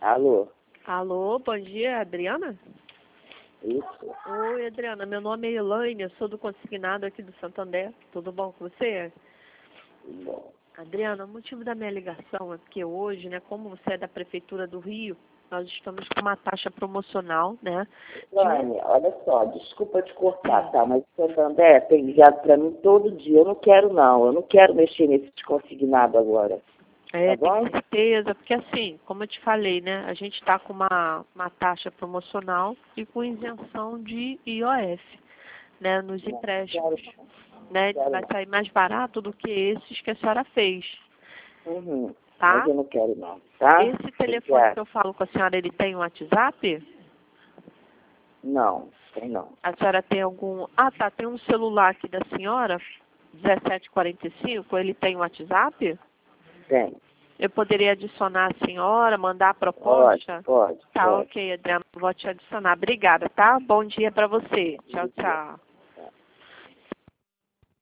Alô? Alô, bom dia, Adriana? Isso? Oi, Adriana, meu nome é Elaine, eu sou do consignado aqui do Santander. Tudo bom com você? Bom. Adriana, o motivo da minha ligação é porque hoje, né, como você é da Prefeitura do Rio, nós estamos com uma taxa promocional, né? Elaine, olha só, desculpa te cortar, tá? Mas o Santander tem ligado pra mim todo dia. Eu não quero, não. Eu não quero mexer nesse consignado agora. É, Tá bom? tenho certeza, porque assim, como eu te falei, né, a gente está com uma taxa promocional e com isenção de IOF, né, nos Não, empréstimos, quero, né, quero vai não. sair mais barato do que esses que a senhora fez, Uhum. Mas tá? eu não quero, não. Tá? Esse telefone Obrigada. que eu falo com a senhora, ele tem um WhatsApp? Não, tem não. A senhora tem algum... Ah, tá, tem um celular aqui da senhora, 1745, ele tem um WhatsApp? Tem. Eu poderia adicionar a senhora, mandar a Pode, proposta? pode, Tá, pode. ok, Adriana, vou te adicionar. Obrigada, tá? Bom dia pra você. Tchau, Bom dia. tchau.